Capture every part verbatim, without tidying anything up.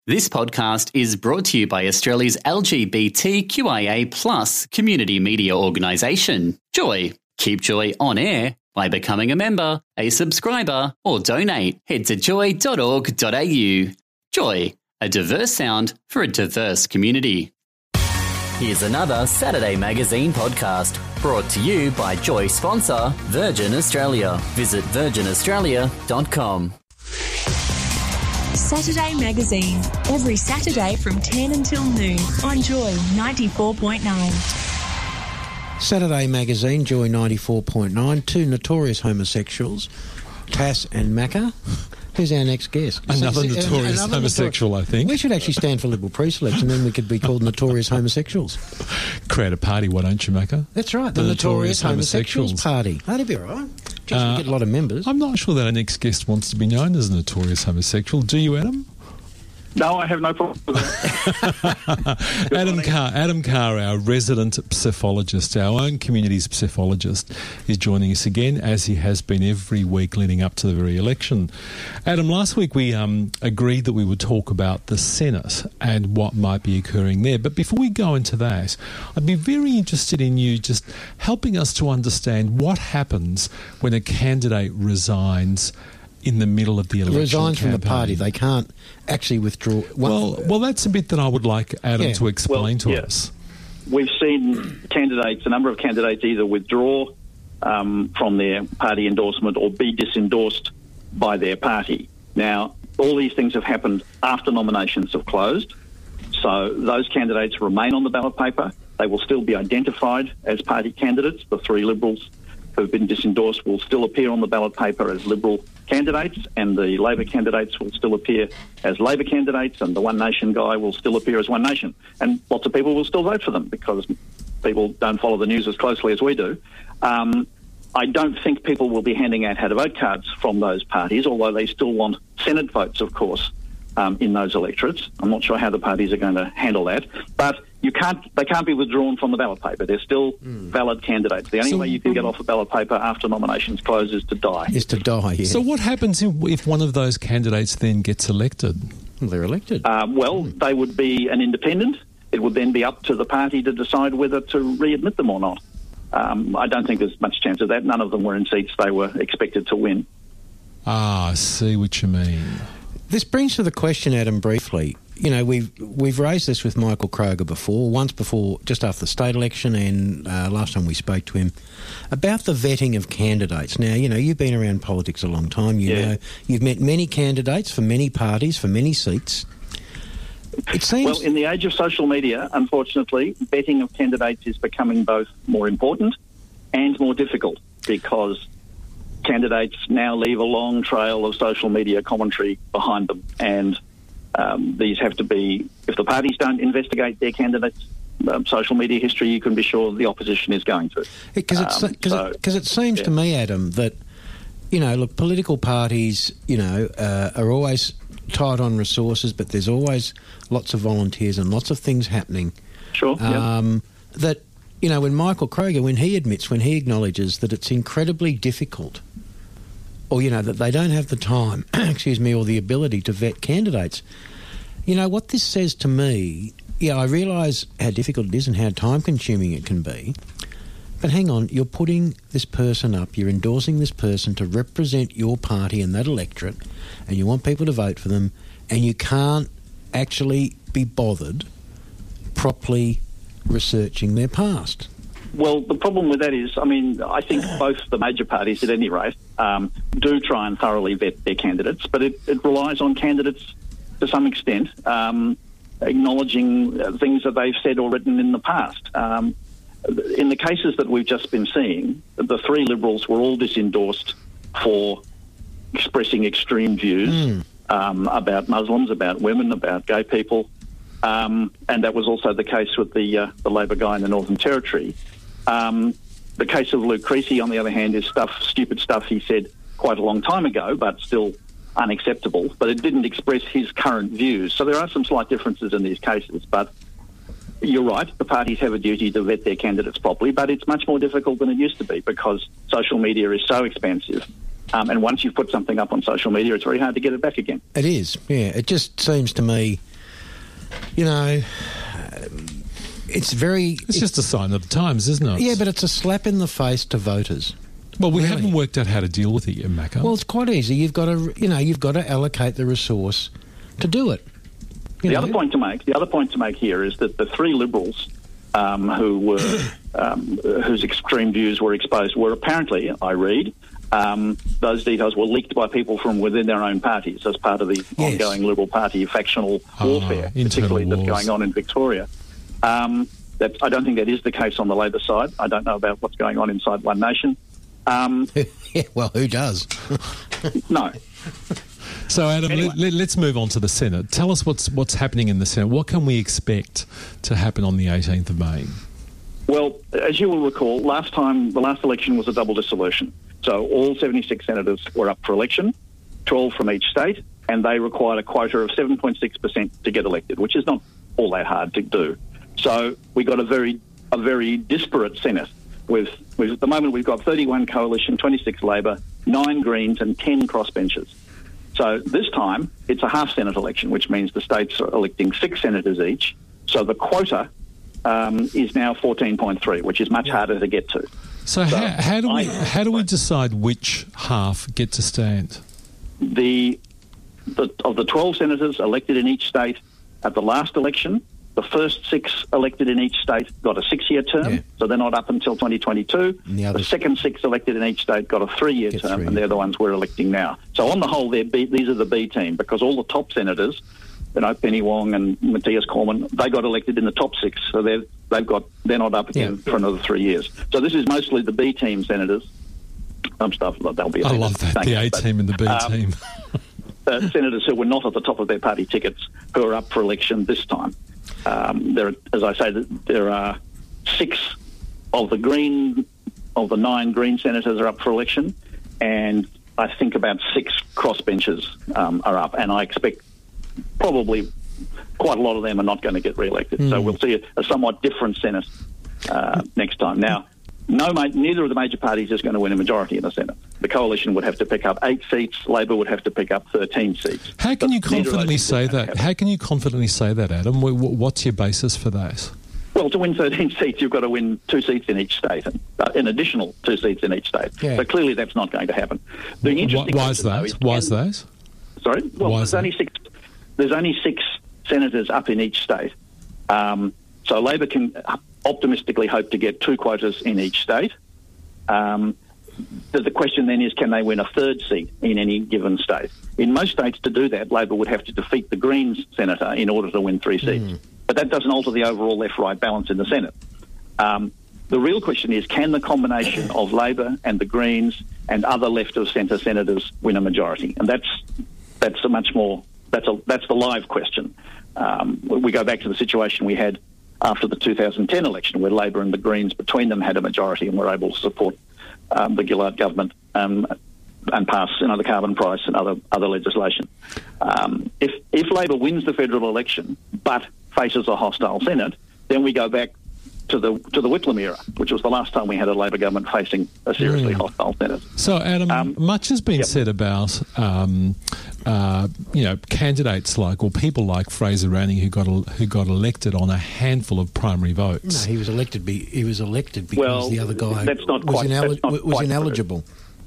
This podcast is brought to you by Australia's L G B T Q I A plus community media organisation, Joy. Keep Joy on air by becoming a member, a subscriber, or donate. Head to joy dot org dot a u. Joy, a diverse sound for a diverse community. Here's another Saturday Magazine podcast brought to you by Joy sponsor Virgin Australia. Visit virgin australia dot com. Saturday Magazine, every Saturday from ten until noon on Joy ninety-four point nine. Saturday Magazine, Joy ninety-four point nine, two notorious homosexuals, Tass and Macca. Who's our next guest? Another Is- is- notorious another homosexual, notori- I think. We should actually stand for Liberal pre-selection, then we could be called notorious homosexuals. Create a party, why don't you, Macca? That's right, the, The Notorious, Notorious Homosexuals, Homosexuals. Party. That'd be all right. Just Uh, to get a lot of members. I'm not sure that our next guest wants to be known as a notorious homosexual. Do you, Adam? No, I have no problem with that. Adam Carr, Adam Carr, our resident psephologist, our own community's psephologist, is joining us again, as he has been every week leading up to the very election. Adam, last week we um, agreed that we would talk about the Senate and what might be occurring there. But before we go into that, I'd be very interested in you just helping us to understand what happens when a candidate resigns in the middle of the election Resigns from the campaign. party. They can't actually withdraw. Well, well, that's a bit that I would like Adam Yeah. to explain Well, to yeah. us. We've seen candidates, a number of candidates, either withdraw um, from their party endorsement or be disendorsed by their party. Now, all these things have happened after nominations have closed, so those candidates remain on the ballot paper. They will still be identified as party candidates. The three Liberals who have been disendorsed will still appear on the ballot paper as Liberal candidates, and the Labor candidates will still appear as Labor candidates, and the One Nation guy will still appear as One Nation. And lots of people will still vote for them because people don't follow the news as closely as we do. Um, I don't think people will be handing out how-to-vote cards from those parties, although they still want Senate votes, of course, um, in those electorates. I'm not sure how the parties are going to handle that. But you can't; they can't be withdrawn from the ballot paper. They're still mm. valid candidates. The only So- way you can get off the ballot paper after nominations close is to die. Is to die, yeah. So what happens if, if one of those candidates then gets elected? Well, they're elected. Uh, well, they would be an independent. It would then be up to the party to decide whether to readmit them or not. Um, I don't think there's much chance of that. None of them were in seats they were expected to win. Ah, I see what you mean. This brings to the question, Adam, briefly. You know, we've we've raised this with Michael Kroger before, once before, just after the state election, and uh, last time we spoke to him, about the vetting of candidates. Now, you know, you've been around politics a long time. You Yeah. know, you've met many candidates for many parties, for many seats. It seems... Well, in the age of social media, unfortunately, vetting of candidates is becoming both more important and more difficult because candidates now leave a long trail of social media commentary behind them, and um, these have to be, if the parties don't investigate their candidates' um, social media history, you can be sure the opposition is going to. Because Um, it, so, it, it seems yeah. to me, Adam, that, you know, look, political parties, you know, uh, are always tight on resources, but there's always lots of volunteers and lots of things happening. Sure, yeah. Um, that, you know, when Michael Kroger, when he admits, when he acknowledges that it's incredibly difficult, or, you know, that they don't have the time, excuse me, or the ability to vet candidates, you know, what this says to me, yeah, I realise how difficult it is and how time-consuming it can be, but hang on, you're putting this person up, you're endorsing this person to represent your party in that electorate, and you want people to vote for them, and you can't actually be bothered properly researching their past. Well, the problem with that is, I mean, I think both the major parties, at any rate, um, do try and thoroughly vet their candidates, but it, it relies on candidates to some extent um, acknowledging uh, things that they've said or written in the past. Um, in the cases that we've just been seeing, the three Liberals were all disendorsed for expressing extreme views mm. um, about Muslims, about women, about gay people, um, and that was also the case with the, uh, the Labor guy in the Northern Territory. Um, the case of Luke Creasy, on the other hand, is stuff, stupid stuff he said quite a long time ago, but still unacceptable. But it didn't express his current views. So there are some slight differences in these cases. But you're right, the parties have a duty to vet their candidates properly, but it's much more difficult than it used to be because social media is so expansive. Um, and once you've put something up on social media, it's very hard to get it back again. It is, yeah. It just seems to me you know, it's very... It's, it's just a sign of the times, isn't it? Yeah, but it's a slap in the face to voters. Well, we really. haven't worked out how to deal with it yet, Macca. Well, it's quite easy. You've got to, you know, you've got to allocate the resource to do it. You the know? other point to make, the other point to make here is that the three Liberals um, who were um, whose extreme views were exposed were apparently, I read, um, those details were leaked by people from within their own parties as part of the yes. ongoing Liberal Party factional warfare, oh, particularly wars. that's going on in Victoria. Um, that, I don't think that is the case on the Labor side. I don't know about what's going on inside One Nation. Um, yeah, well, who does? No. So, Adam, anyway. let, let's move on to the Senate. Tell us what's what's happening in the Senate. What can we expect to happen on the eighteenth of May? Well, as you will recall, last time, the last election was a double dissolution. So all seventy-six senators were up for election, twelve from each state, and they required a quota of seven point six percent to get elected, which is not all that hard to do. So we got a very a very disparate Senate. With, with at the moment, we've got thirty-one Coalition, twenty-six Labor, nine Greens, and ten crossbenchers. So this time, it's a half-Senate election, which means the states are electing six senators each. So the quota um, is now fourteen point three, which is much harder to get to. So, so how, how do we I, how do we decide which half get to stand? The, the of the twelve senators elected in each state at the last election, the first six elected in each state got a six-year term, yeah. so they're not up until twenty twenty-two. The, the second six elected in each state got a three-year term, three. and they're the ones we're electing now. So on the whole, they're B, these are the B team, because all the top senators, you know, Penny Wong and Matthias Cormann, they got elected in the top six, so they're they've got they're not up again yeah. for another three years. So this is mostly the B team senators. I'm stuff they'll be. I love that the A team and the B um, team. uh, senators who were not at the top of their party tickets who are up for election this time. Um, there, as I say, there are six of the Green of the nine Green senators are up for election, and I think about six crossbenchers um, are up, and I expect probably quite a lot of them are not going to get re-elected. Mm. So we'll see a, a somewhat different Senate uh, next time. Now, no, neither of the major parties is going to win a majority in the Senate. The Coalition would have to pick up eight seats. Labor would have to pick up thirteen seats. How can you confidently say that? How can you confidently say that, Adam? What's your basis for that? Well, to win thirteen seats, you've got to win two seats in each state, and uh, an additional two seats in each state. Yeah. So clearly, that's not going to happen. The interesting why is that? Is why is that? Sorry. Well, why there's that? only six. There's only six senators up in each state. Um, so Labor can optimistically hope to get two quotas in each state. Um, the, the question then is, can they win a third seat in any given state? In most states, to do that, Labor would have to defeat the Greens senator in order to win three seats. Mm. But that doesn't alter the overall left-right balance in the Senate. Um, the real question is, can the combination of Labor and the Greens and other left-of-centre senators win a majority? And that's that's a much more that's a that's the live question. Um, we go back to the situation we had after the two thousand ten election, where Labor and the Greens between them had a majority and were able to support um, the Gillard government um, and pass, you know, the carbon price and other other legislation. Um, if if Labor wins the federal election but faces a hostile Senate, then we go back to the to the Whitlam era, which was the last time we had a Labor government facing a seriously mm. hostile Senate. So, Adam, um, much has been yep. said about um, uh, you know candidates like, or people like Fraser Anning, who got who got elected on a handful of primary votes. No, he was elected. Be, he was elected because well, the other guy that's not was, quite, inel- that's not was quite ineligible.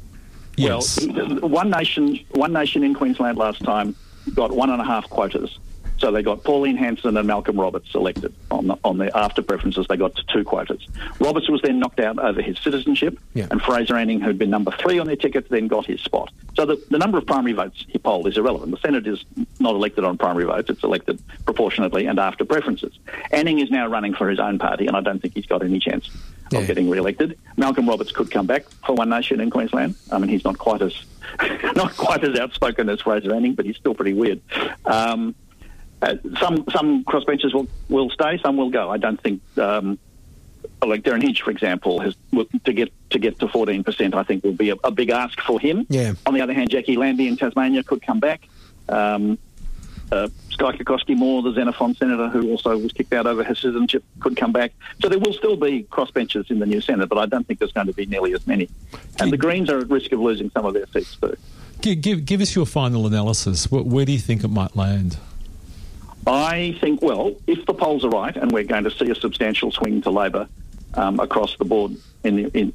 Yes. Well, One Nation, One Nation in Queensland last time got one and a half quotas. So they got Pauline Hanson and Malcolm Roberts elected on the, on the after preferences. They got to two quotas. Roberts was then knocked out over his citizenship, yeah. and Fraser Anning, who'd been number three on their ticket, then got his spot. So the, the number of primary votes he polled is irrelevant. The Senate is not elected on primary votes; it's elected proportionately and after preferences. Anning is now running for his own party, and I don't think he's got any chance yeah. of getting re-elected. Malcolm Roberts could come back for One Nation in Queensland. I mean, he's not quite as not quite as outspoken as Fraser Anning, but he's still pretty weird. Um, Uh, some some crossbenchers will, will stay, some will go. I don't think, um, like Darren Hinch, for example, has to get to get to fourteen percent. I think will be a, a big ask for him. Yeah. On the other hand, Jackie Lambie in Tasmania could come back. Um, uh, Sky Kokoski-Moore, the Xenophon senator, who also was kicked out over his citizenship, could come back. So there will still be crossbenchers in the new Senate, but I don't think there's going to be nearly as many. And the Greens are at risk of losing some of their seats too. Give, give, give us your final analysis. Where, where do you think it might land? I think, well, if the polls are right and we're going to see a substantial swing to Labor um, across the board in the, in,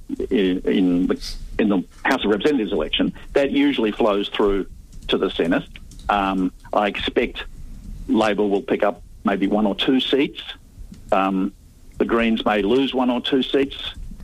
in, the, in the House of Representatives election, that usually flows through to the Senate. Um, I expect Labor will pick up maybe one or two seats. Um, the Greens may lose one or two seats.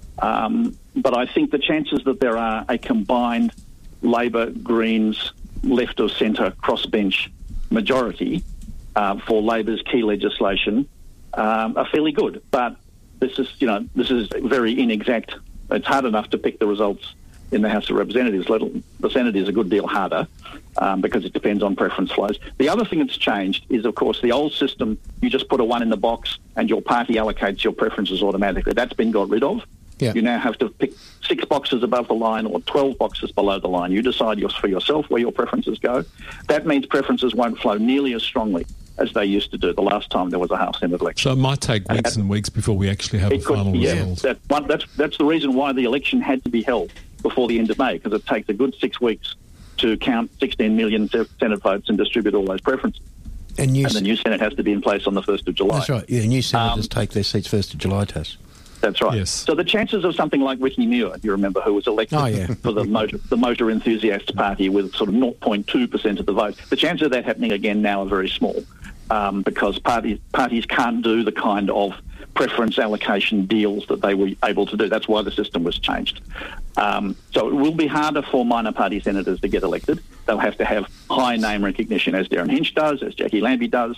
Um, but I think the chances that there are a combined Labor, Greens, left of centre crossbench majority uh, for Labor's key legislation um, are fairly good. But this is, you know, this is very inexact. It's hard enough to pick the results in the House of Representatives. Let the Senate is a good deal harder um, because it depends on preference flows. The other thing that's changed is, of course, the old system, you just put a one in the box and your party allocates your preferences automatically. That's been got rid of. Yeah. You now have to pick six boxes above the line or twelve boxes below the line. You decide your, for yourself where your preferences go. That means preferences won't flow nearly as strongly as they used to do the last time there was a House Senate election. So it might take weeks and weeks before we actually have a could, final yeah, result. That one, that's, that's the reason why the election had to be held before the end of May, because it takes a good six weeks to count sixteen million Senate votes and distribute all those preferences. And, new and the new Senate has to be in place on the first of July. That's right. Yeah, new senators Um, take their seats first of July, Tass. That's right. Yes. So the chances of something like Ricky Muir, you remember, who was elected Oh, yeah. for the motor, the motor enthusiasts party with sort of zero point two percent of the vote, the chances of that happening again now are very small um, because parties parties can't do the kind of preference allocation deals that they were able to do. That's why the system was changed. Um, so it will be harder for minor party senators to get elected. They'll have to have high name recognition, as Darren Hinch does, as Jackie Lambie does.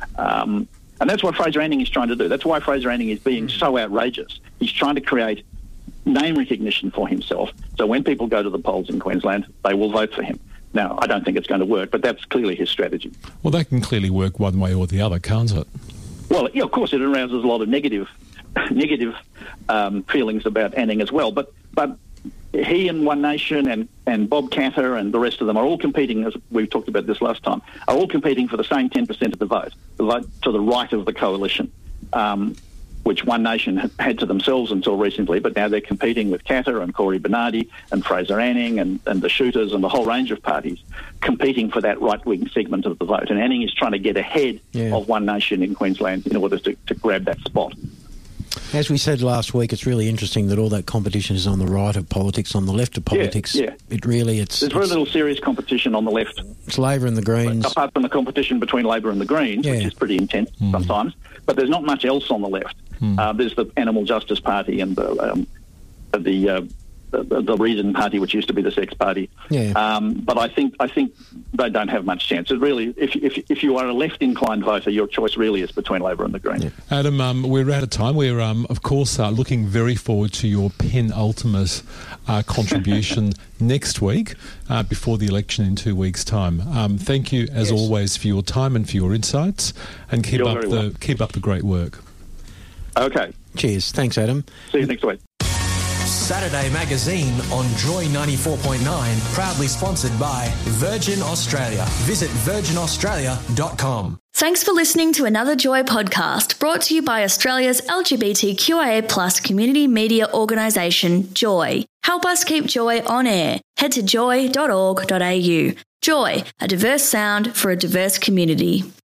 Um, And that's what Fraser Anning is trying to do. That's why Fraser Anning is being so outrageous. He's trying to create name recognition for himself. So when people go to the polls in Queensland, they will vote for him. Now, I don't think it's going to work, but that's clearly his strategy. Well, that can clearly work one way or the other, can't it? Well, yeah, of course, it arouses a lot of negative negative um, feelings about Anning as well. But but he and One Nation and, and Bob Katter and the rest of them are all competing, as we talked about this last time, are all competing for the same ten percent of the vote, the vote to the right of the coalition, um, which One Nation had, had to themselves until recently, but now they're competing with Katter and Corey Bernardi and Fraser Anning and, and the Shooters and the whole range of parties competing for that right-wing segment of the vote. And Anning is trying to get ahead Yeah. of One Nation in Queensland in order to, to grab that spot. As we said last week, it's really interesting that all that competition is on the right of politics, on the left of politics. Yeah, yeah. It really, it's... There's very it's, little serious competition on the left, it's Labor and the Greens. apart from the competition between Labor and the Greens, Yeah. which is pretty intense Mm. sometimes. But there's not much else on the left. Mm. Uh, there's the Animal Justice Party and the um, the, uh, the the Reason Party, which used to be the Sex Party. Yeah. Um, but I think I think they don't have much chance. It really, if if if you are a left-inclined voter, your choice really is between Labor and the Greens. Yeah. Adam, um, we're out of time. We're, um, of course, uh, looking very forward to your penultimate uh, contribution next week uh, before the election in two weeks' time. Um, thank you, as Yes. always, for your time and for your insights, and keep You're up very the welcome. keep up the great work. Okay. Cheers. Thanks, Adam. See you next week. Saturday Magazine on Joy ninety-four point nine, proudly sponsored by Virgin Australia. Visit virgin australia dot com. Thanks for listening to another Joy podcast brought to you by Australia's L G B T Q I A plus community media organisation, Joy. Help us keep Joy on air. Head to joy dot org dot a u. Joy, a diverse sound for a diverse community.